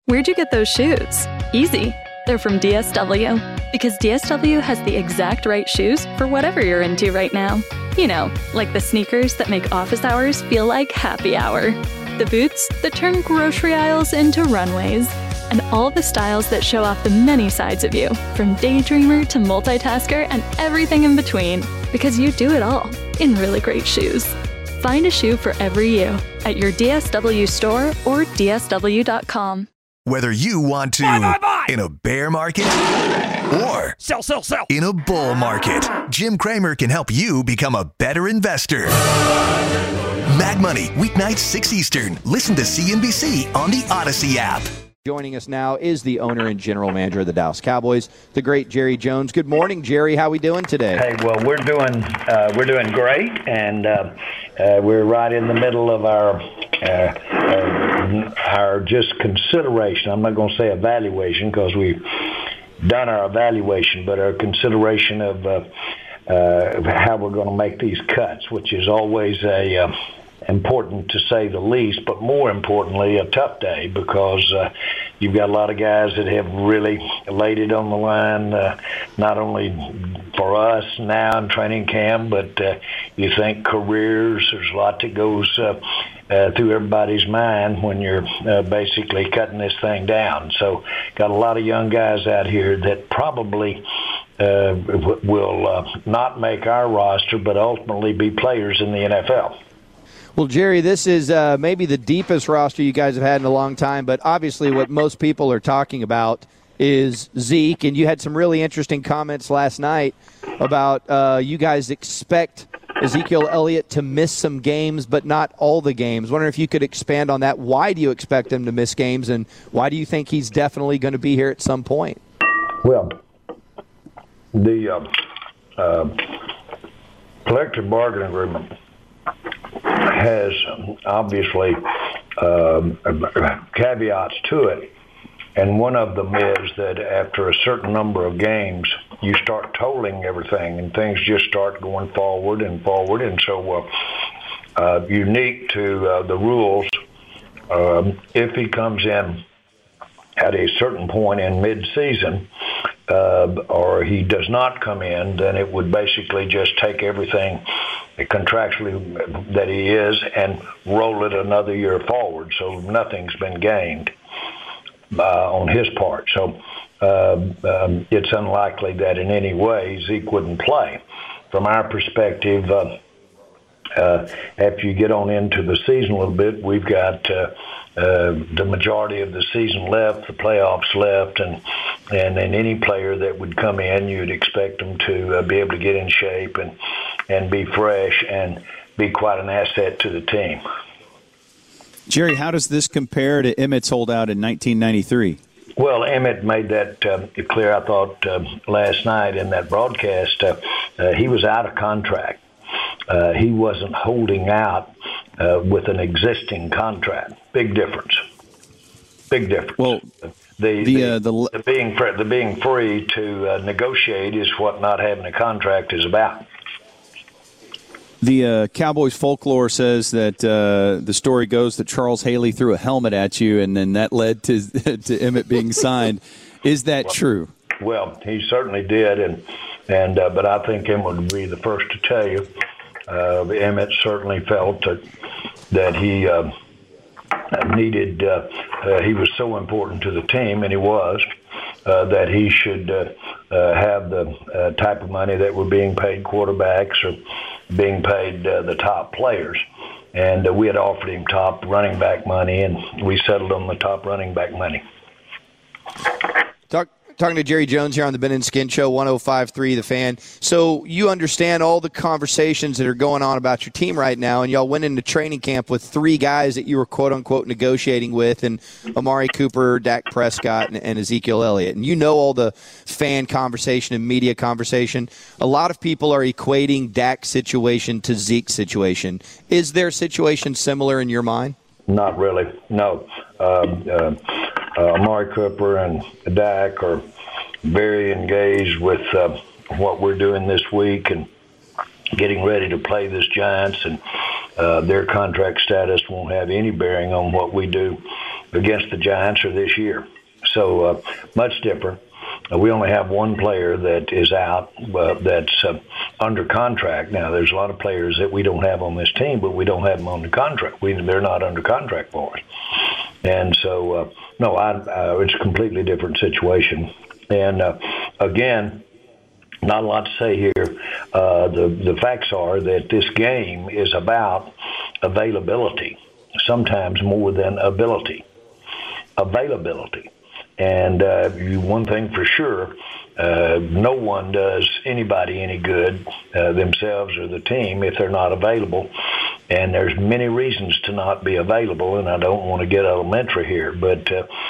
Where'd you get those shoes? Easy. They're from DSW. Because DSW has the exact right shoes for whatever you're into right now. You know, like the sneakers that make office hours feel like happy hour. The boots that turn grocery aisles into runways. And all the styles that show off the many sides of you, from daydreamer to multitasker and everything in between. Because you do it all in really great shoes. Find a shoe for every you at your DSW store or DSW.com. Whether you want to buy. In a bear market or Sell. in a bull market, Jim Cramer can help you become a better investor. Mad Money, weeknights 6 Eastern. Listen to CNBC on the Odyssey app. Joining us now is the owner and general manager of the Dallas Cowboys, the great Jerry Jones. Good morning, Jerry. How are we doing today? Hey, well, we're doing great, and we're right in the middle of our just consideration. I'm not going to say evaluation because we've done our evaluation, but our consideration of how we're going to make these cuts, which is always important to say the least, but more importantly, a tough day because you've got a lot of guys that have really laid it on the line, not only for us now in training camp, but you think careers. There's a lot that goes through everybody's mind when you're basically cutting this thing down. So got a lot of young guys out here that probably will not make our roster, but ultimately be players in the NFL. Well, Jerry, this is maybe the deepest roster you guys have had in a long time, but obviously what most people are talking about is Zeke, and you had some really interesting comments last night about you guys expect Ezekiel Elliott to miss some games, but not all the games. Wondering if you could expand on that. Why do you expect him to miss games, and why do you think he's definitely going to be here at some point? Well, the collective bargaining agreement has obviously caveats to it, and one of them is that after a certain number of games, you start tolling everything, and things just start going forward. And so unique to the rules, if he comes in at a certain point in mid-season, or he does not come in, then it would basically just take everything contractually that he is and roll it another year forward. So nothing's been gained on his part. So it's unlikely that in any way Zeke wouldn't play. From our perspective, after you get on into the season a little bit, we've got the majority of the season left, the playoffs left, and then any player that would come in, you'd expect them to be able to get in shape and be fresh and be quite an asset to the team. Jerry, how does this compare to Emmett's holdout in 1993? Well, Emmett made that clear, I thought, last night in that broadcast. He was out of contract. He wasn't holding out with an existing contract. Big difference. Well, the being free to negotiate is what not having a contract is about. The Cowboys folklore says that the story goes that Charles Haley threw a helmet at you, and then that led to Emmett being signed. Is that true? Well, he certainly did, but I think Emmett would be the first to tell you. Emmett certainly felt that he needed. He was so important to the team, and he was. That he should have the type of money that were being paid quarterbacks or being paid the top players. And we had offered him top running back money, and we settled on the top running back money. Talking to Jerry Jones here on the Ben and Skin Show, 105.3 The Fan. So you understand all the conversations that are going on about your team right now, and y'all went into training camp with three guys that you were quote-unquote negotiating with, and Amari Cooper, Dak Prescott, and Ezekiel Elliott. And you know all the fan conversation and media conversation. A lot of people are equating Dak's situation to Zeke's situation. Is their situation similar in your mind? Not really, no. Amari Cooper and Dak are very engaged with what we're doing this week and getting ready to play this Giants, and their contract status won't have any bearing on what we do against the Giants or this year. So much different. We only have one player that is out that's under contract. Now, there's a lot of players that we don't have on this team, but we don't have them under contract. They're not under contract for us. And so, it's a completely different situation. And, again, not a lot to say here. The facts are that this game is about availability, sometimes more than ability. Availability. And one thing for sure, no one does anybody any good, themselves or the team, if they're not available. And there's many reasons to not be available, and I don't want to get elementary here, but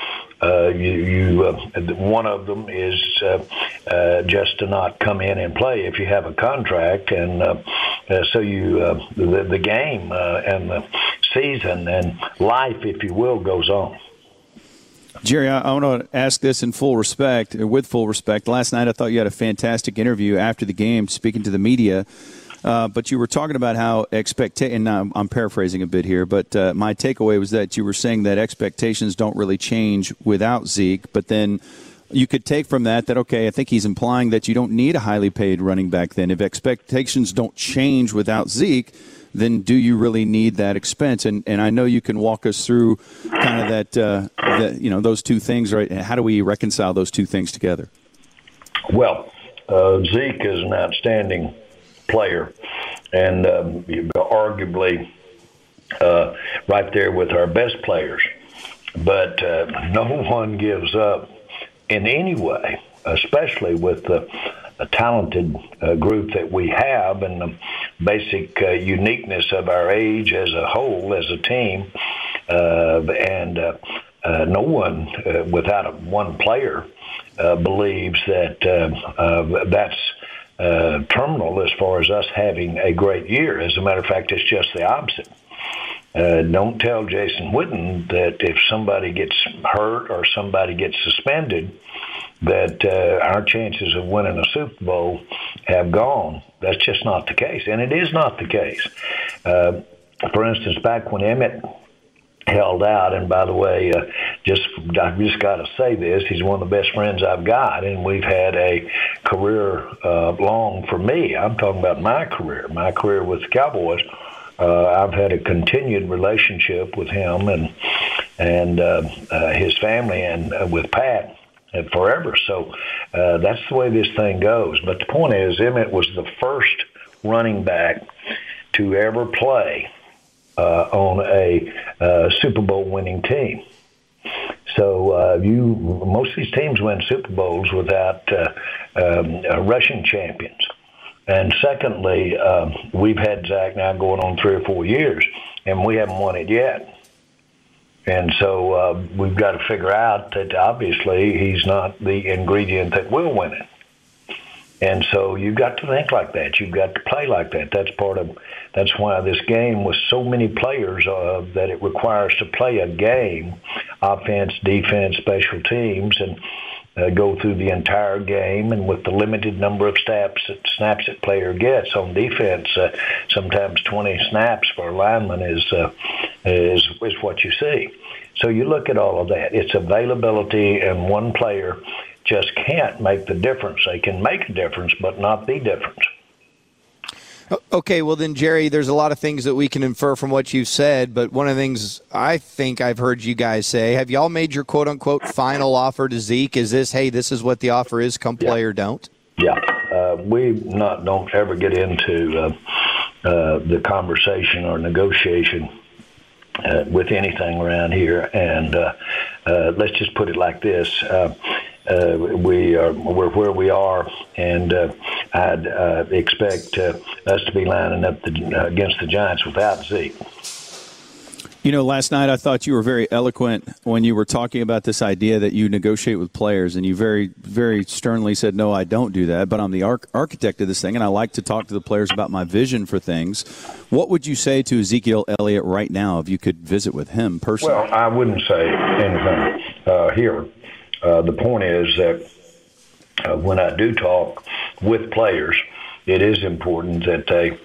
one of them is just to not come in and play if you have a contract, and so the game and the season and life, if you will, goes on. Jerry, I want to ask this with full respect. Last night I thought you had a fantastic interview after the game speaking to the media, but you were talking about how and I'm paraphrasing a bit here, but my takeaway was that you were saying that expectations don't really change without Zeke, but then you could take from that, okay, I think he's implying that you don't need a highly paid running back then. If expectations don't change without Zeke, then do you really need that expense? And I know you can walk us through kind of that those two things, right? How do we reconcile those two things together? Well, Zeke is an outstanding player, and arguably right there with our best players. But no one gives up in any way, especially with the a talented group that we have and the basic uniqueness of our age as a whole, as a team. And no one, without one player, believes that that's terminal as far as us having a great year. As a matter of fact, it's just the opposite. Don't tell Jason Witten that if somebody gets hurt or somebody gets suspended, that our chances of winning a Super Bowl have gone. That's just not the case, and it is not the case. For instance, back when Emmett held out, and by the way, I've just got to say this, he's one of the best friends I've got, and we've had a career long for me. I'm talking about my career with the Cowboys. I've had a continued relationship with him and his family and with Pat forever. So that's the way this thing goes. But the point is, Emmett was the first running back to ever play on a Super Bowl winning team. So most of these teams win Super Bowls without rushing champions. And secondly, we've had Zach now going on 3 or 4 years, and we haven't won it yet. And so we've got to figure out that obviously he's not the ingredient that will win it. And so you've got to think like that. You've got to play like that. That's why this game with so many players that it requires to play a game, offense, defense, special teams, and go through the entire game, and with the limited number of snaps that player gets on defense, sometimes 20 snaps for a lineman is what you see. So you look at all of that. It's availability, and one player just can't make the difference. They can make a difference, but not the difference. Okay, well then, Jerry, there's a lot of things that we can infer from what you've said, but one of the things I think I've heard you guys say, have y'all made your quote-unquote final offer to Zeke? Is this, hey, this is what the offer is, come play or don't? Yeah, we don't ever get into the conversation or negotiation with anything around here, and let's just put it like this. We're where we are, and I'd expect us to be lining up against the Giants without Zeke. You know, last night I thought you were very eloquent when you were talking about this idea that you negotiate with players, and you very, very sternly said, no, I don't do that, but I'm the architect of this thing, and I like to talk to the players about my vision for things. What would you say to Ezekiel Elliott right now if you could visit with him personally? Well, I wouldn't say anything here. The point is that when I do talk with players, it is important that they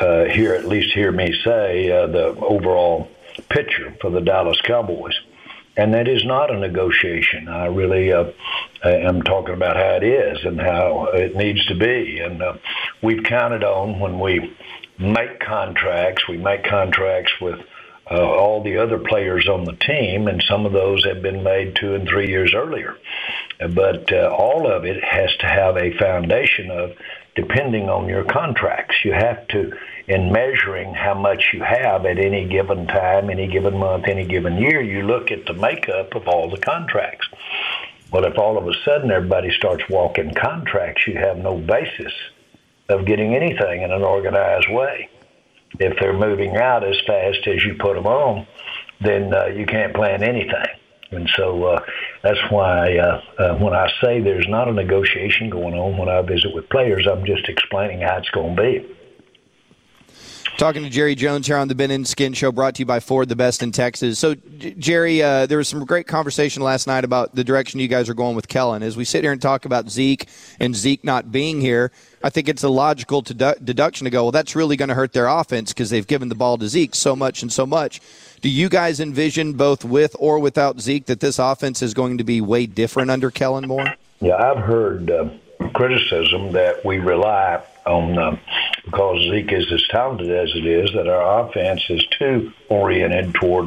hear me say the overall picture for the Dallas Cowboys. And that is not a negotiation. I really am talking about how it is and how it needs to be. And we've counted on when we make contracts with all the other players on the team, and some of those have been made 2 and 3 years earlier. But all of it has to have a foundation of depending on your contracts. You have to, in measuring how much you have at any given time, any given month, any given year, you look at the makeup of all the contracts. Well, if all of a sudden everybody starts walking contracts, you have no basis of getting anything in an organized way. If they're moving out as fast as you put them on, then you can't plan anything. And so that's why when I say there's not a negotiation going on when I visit with players, I'm just explaining how it's going to be. Talking to Jerry Jones here on the Ben and Skin Show, brought to you by Ford, the best in Texas. So, Jerry, there was some great conversation last night about the direction you guys are going with Kellen. As we sit here and talk about Zeke and Zeke not being here, I think it's a logical deduction to go, well, that's really going to hurt their offense because they've given the ball to Zeke so much and so much. Do you guys envision, both with or without Zeke, that this offense is going to be way different under Kellen Moore? Yeah, I've heard criticism that we rely on, because Zeke is as talented as it is, that our offense is too oriented toward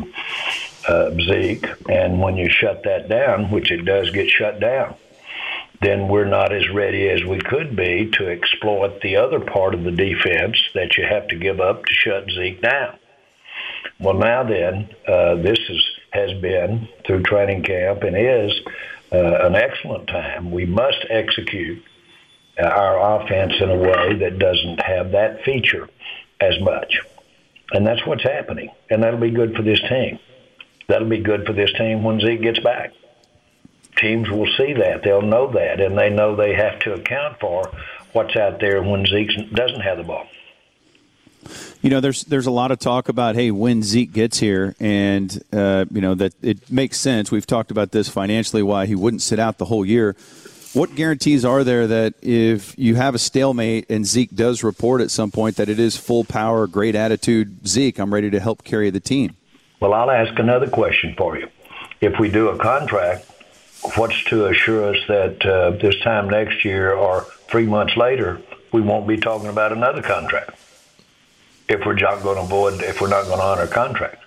Zeke. And when you shut that down, which it does get shut down, then we're not as ready as we could be to exploit the other part of the defense that you have to give up to shut Zeke down. Well, now then, this has been through training camp and is an excellent time. We must execute our offense in a way that doesn't have that feature as much. And that's what's happening. And that'll be good for this team. That'll be good for this team when Zeke gets back. Teams will see that. They'll know that. And they know they have to account for what's out there when Zeke doesn't have the ball. You know, there's a lot of talk about, hey, when Zeke gets here, and, that it makes sense. We've talked about this financially, why he wouldn't sit out the whole year. What guarantees are there that if you have a stalemate and Zeke does report at some point that it is full power, great attitude, Zeke, I'm ready to help carry the team? Well, I'll ask another question for you. If we do a contract, what's to assure us that this time next year or 3 months later, we won't be talking about another contract? If we're not going to honor a contract.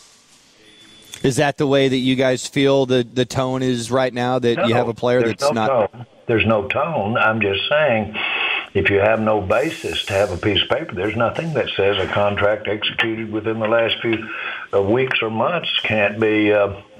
Is that the way that you guys feel the tone is right now, that you have a player that's not? Tone. There's no tone. I'm just saying, if you have no basis to have a piece of paper, there's nothing that says a contract executed within the last few weeks or months can't be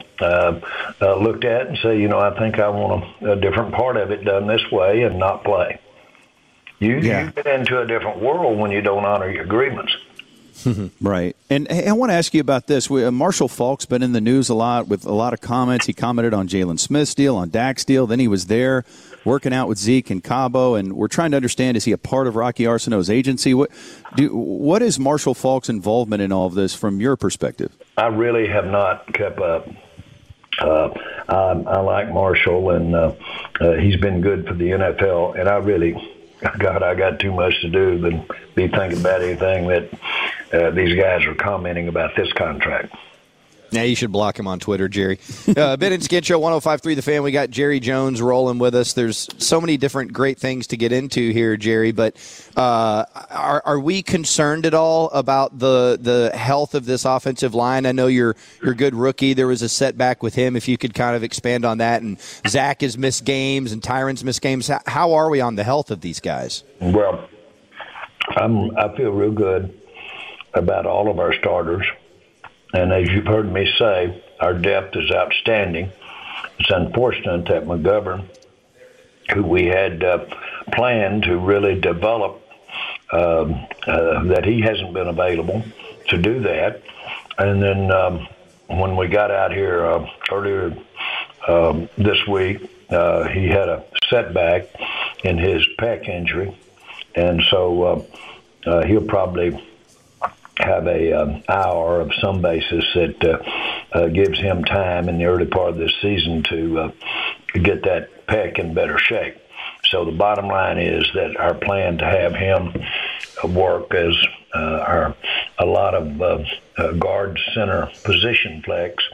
looked at and say, I think I want a different part of it done this way and not play. You get into a different world when you don't honor your agreements. Right. And hey, I want to ask you about this. Marshall Faulk's been in the news a lot with a lot of comments. He commented on Jalen Smith's deal, on Dak's deal. Then he was there working out with Zeke and Cabo. And we're trying to understand, is he a part of Rocky Arsenault's agency? What is Marshall Faulk's involvement in all of this from your perspective? I really have not kept up. I like Marshall, and he's been good for the NFL. And I got too much to do than be thinking about anything that these guys are commenting about this contract. Yeah, you should block him on Twitter, Jerry. Ben and Skin Show 105.3 The Fan. We got Jerry Jones rolling with us. There's so many different great things to get into here, Jerry. But are we concerned at all about the health of this offensive line? I know you're a good rookie. There was a setback with him. If you could kind of expand on that. And Zach has missed games and Tyron's missed games. How are we on the health of these guys? Well, I feel real good about all of our starters. And as you've heard me say, our depth is outstanding. It's unfortunate that McGovern, who we had planned to really develop, that he hasn't been available to do that. And then when we got out here earlier this week, he had a setback in his pec injury. And so he'll probably have a hour of some basis that gives him time in the early part of this season to get that pec in better shape. So the bottom line is that our plan to have him work as a lot of guard center position flex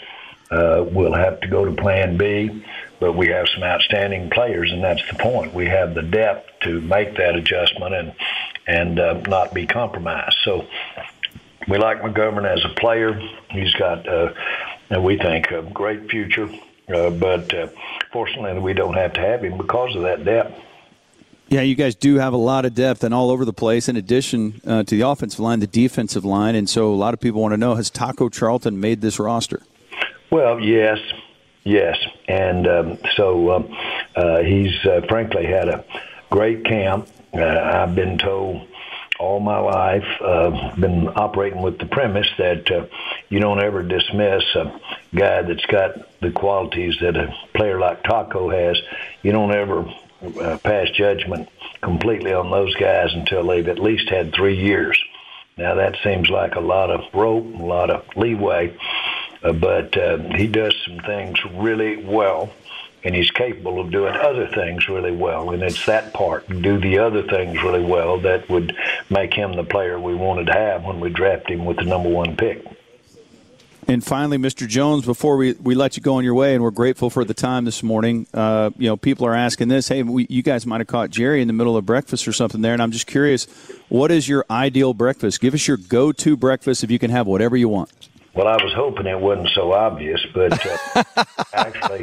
we'll have to go to Plan B. But we have some outstanding players, and that's the point. We have the depth to make that adjustment and not be compromised. So we like McGovern as a player. He's got, we think, a great future. But fortunately, we don't have to have him because of that depth. Yeah, you guys do have a lot of depth and all over the place, in addition to the offensive line, the defensive line. And so a lot of people want to know, has Taco Charlton made this roster? Well, yes. And so he's frankly had a great camp. I've been told all my life, been operating with the premise that you don't ever dismiss a guy that's got the qualities that a player like Taco has. You don't ever pass judgment completely on those guys until they've at least had 3 years. Now, that seems like a lot of rope, a lot of leeway. But he does some things really well, and he's capable of doing other things really well. And it's that part, do the other things really well, that would make him the player we wanted to have when we drafted him with the number 1 pick. And finally, Mr. Jones, before we let you go on your way, and we're grateful for the time this morning, people are asking this, hey, you guys might have caught Jerry in the middle of breakfast or something there, and I'm just curious, what is your ideal breakfast? Give us your go-to breakfast if you can have whatever you want. Well, I was hoping it wasn't so obvious, but actually,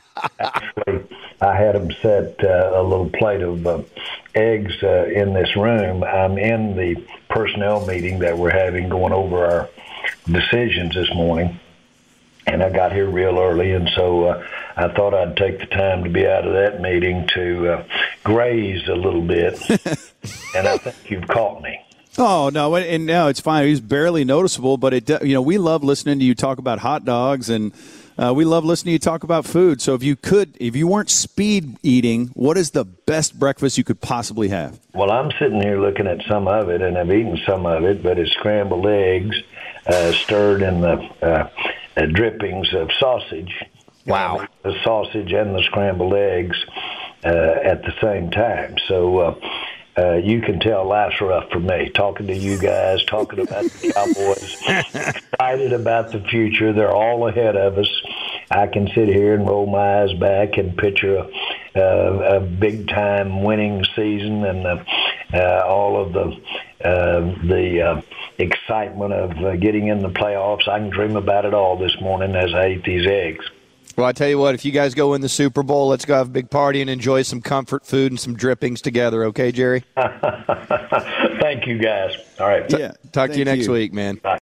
I had them set a little plate of eggs in this room. I'm in the personnel meeting that we're having going over our decisions this morning, and I got here real early, and so I thought I'd take the time to be out of that meeting to graze a little bit, and I think you've caught me. Oh, no, and no, it's fine. He's barely noticeable, but we love listening to you talk about hot dogs, and we love listening to you talk about food. So if you weren't speed eating, what is the best breakfast you could possibly have? Well, I'm sitting here looking at some of it, and I've eaten some of it, but it's scrambled eggs stirred in the drippings of sausage. Wow. The sausage and the scrambled eggs at the same time. So you can tell life's rough for me, talking to you guys, talking about the Cowboys, excited about the future. They're all ahead of us. I can sit here and roll my eyes back and picture a big-time winning season and all of the excitement of getting in the playoffs. I can dream about it all this morning as I eat these eggs. Well, I tell you what, if you guys go win the Super Bowl, let's go have a big party and enjoy some comfort food and some drippings together. Okay, Jerry? Thank you, guys. All right. Talk to you next week, man. Bye.